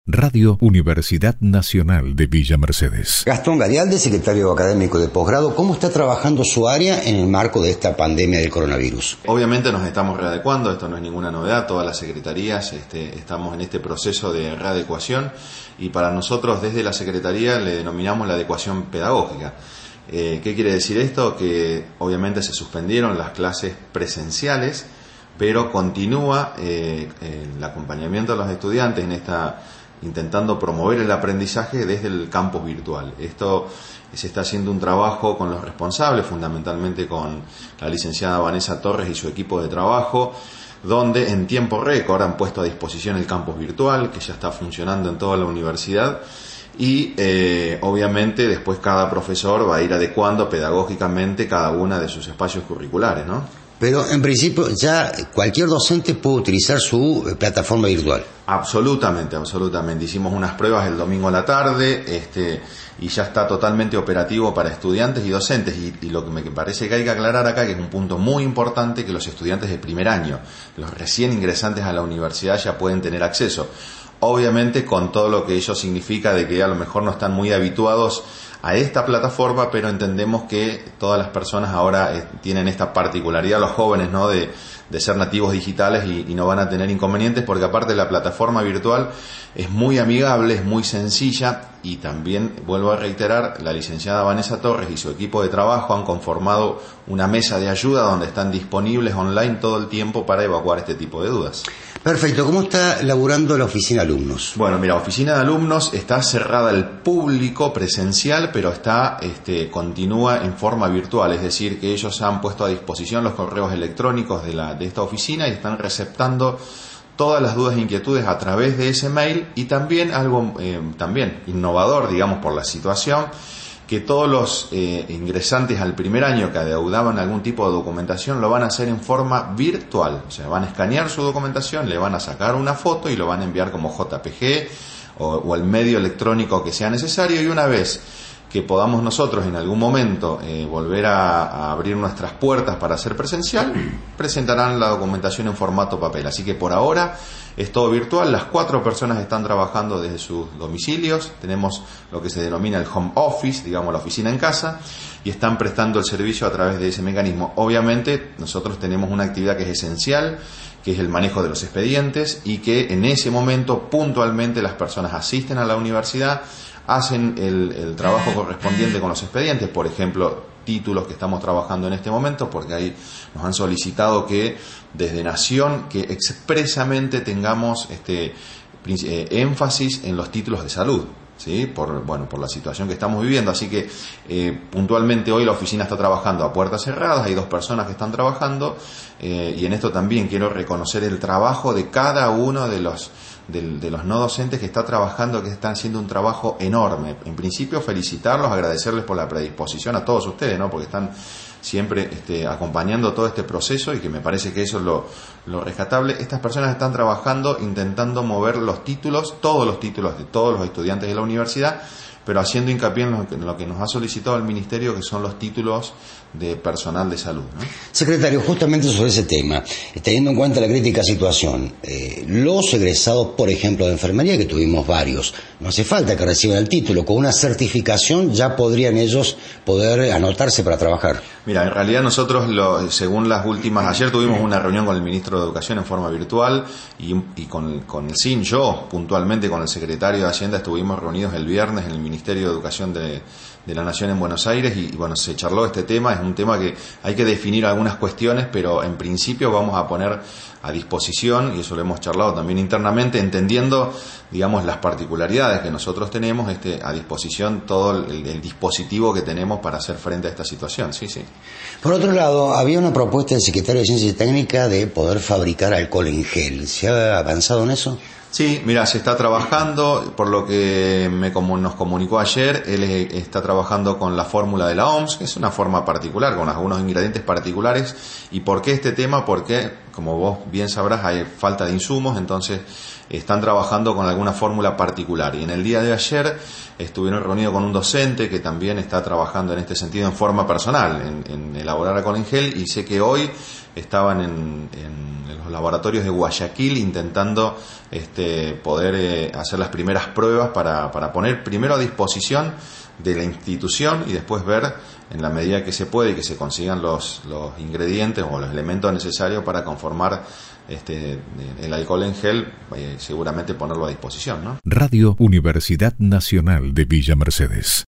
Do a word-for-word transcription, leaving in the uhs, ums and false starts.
Radio Universidad Nacional de Villa Mercedes. Gastón Garialdi, secretario académico de posgrado, ¿cómo está trabajando su área en el marco de esta pandemia del coronavirus? Obviamente nos estamos readecuando, esto no es ninguna novedad, todas las secretarías este, estamos en este proceso de readecuación y para nosotros desde la secretaría le denominamos la adecuación pedagógica. Eh, ¿Qué quiere decir esto? Que obviamente se suspendieron las clases presenciales, pero continúa eh, el acompañamiento de los estudiantes en esta intentando promover el aprendizaje desde el campus virtual. Esto se está haciendo un trabajo con los responsables, fundamentalmente con la licenciada Vanessa Torres y su equipo de trabajo, donde en tiempo récord han puesto a disposición el campus virtual, que ya está funcionando en toda la universidad, y eh, obviamente después cada profesor va a ir adecuando pedagógicamente cada una de sus espacios curriculares, ¿no? Pero en principio ya cualquier docente puede utilizar su eh, plataforma virtual. Absolutamente, absolutamente. Hicimos unas pruebas el domingo a la tarde este, y ya está totalmente operativo para estudiantes y docentes. Y, y lo que me parece que hay que aclarar acá, que es un punto muy importante, que los estudiantes de primer año, los recién ingresantes a la universidad, ya pueden tener acceso. Obviamente con todo lo que ello significa de que a lo mejor no están muy habituados a esta plataforma, pero entendemos que todas las personas ahora eh, tienen esta particularidad, los jóvenes, ¿no?, de, de ser nativos digitales y, y no van a tener inconvenientes, porque aparte la plataforma virtual es muy amigable, es muy sencilla y también, vuelvo a reiterar, la licenciada Vanessa Torres y su equipo de trabajo han conformado una mesa de ayuda donde están disponibles online todo el tiempo para evacuar este tipo de dudas. Perfecto. ¿Cómo está laburando la oficina de alumnos? Bueno, mira, oficina de alumnos está cerrada al público presencial, pero está este, continúa en forma virtual, es decir, que ellos han puesto a disposición los correos electrónicos de, la, de esta oficina y están receptando todas las dudas e inquietudes a través de ese mail, y también algo eh, también innovador, digamos, por la situación, que todos los eh, ingresantes al primer año que adeudaban algún tipo de documentación lo van a hacer en forma virtual, o sea, van a escanear su documentación, le van a sacar una foto y lo van a enviar como J P G o, o el medio electrónico que sea necesario, y una vez que podamos nosotros en algún momento eh, volver a, a abrir nuestras puertas para hacer presencial, presentarán la documentación en formato papel. Así que por ahora es todo virtual, las cuatro personas están trabajando desde sus domicilios, tenemos lo que se denomina el home office, digamos la oficina en casa, y están prestando el servicio a través de ese mecanismo. Obviamente nosotros tenemos una actividad que es esencial, que es el manejo de los expedientes, y que en ese momento puntualmente las personas asisten a la universidad, hacen el, el trabajo correspondiente con los expedientes, por ejemplo, títulos que estamos trabajando en este momento, porque ahí nos han solicitado que desde Nación, que expresamente tengamos este eh, énfasis en los títulos de salud, ¿sí? Por, bueno, por la situación que estamos viviendo. Así que eh, puntualmente hoy la oficina está trabajando a puertas cerradas, hay dos personas que están trabajando, eh, y en esto también quiero reconocer el trabajo de cada uno de los De, de los no docentes que está trabajando, que están haciendo un trabajo enorme. En principio felicitarlos, agradecerles por la predisposición a todos ustedes, ¿no?, porque están siempre este, acompañando todo este proceso, y que me parece que eso es lo, lo rescatable. Estas personas están trabajando intentando mover los títulos, todos los títulos de todos los estudiantes de la universidad, pero haciendo hincapié en lo que, en lo que nos ha solicitado el Ministerio, que son los títulos de personal de salud, ¿no? Secretario, justamente sobre ese tema, teniendo en cuenta la crítica situación, eh, los egresados, por ejemplo, de enfermería, que tuvimos varios, no hace falta que reciban el título, con una certificación ya podrían ellos poder anotarse para trabajar. Mira, en realidad nosotros, lo, según las últimas, ayer tuvimos una reunión con el Ministro de Educación en forma virtual, y, y con, con el S I N, yo puntualmente con el Secretario de Hacienda estuvimos reunidos el viernes en el Ministerio de Educación de, de la Nación en Buenos Aires, y, y bueno, se charló este tema. Es un tema que hay que definir algunas cuestiones, pero en principio vamos a poner a disposición, y eso lo hemos charlado también internamente, entendiendo, digamos, las particularidades que nosotros tenemos, este, a disposición todo el, el dispositivo que tenemos para hacer frente a esta situación. Sí, sí. Por otro lado, había una propuesta del Secretario de Ciencia y Técnica de poder fabricar alcohol en gel. ¿Se ha avanzado en eso? Sí, mira, se está trabajando, por lo que me, como nos comunicó ayer, él está trabajando con la fórmula de la O M S, que es una forma particular, con algunos ingredientes particulares. ¿Y por qué este tema? Porque, como vos bien sabrás, hay falta de insumos, entonces están trabajando con alguna fórmula particular. Y en el día de ayer estuvieron reunidos con un docente que también está trabajando en este sentido en forma personal, en, en elaborar alcohol en gel, y sé que hoy estaban en, en los laboratorios de Guayaquil intentando este, poder eh, hacer las primeras pruebas para, para poner primero a disposición de la institución y después ver en la medida que se puede y que se consigan los, los ingredientes o los elementos necesarios para conformar este, el alcohol en gel, eh, seguramente ponerlo a disposición, ¿no? Radio Universidad Nacional de Villa Mercedes.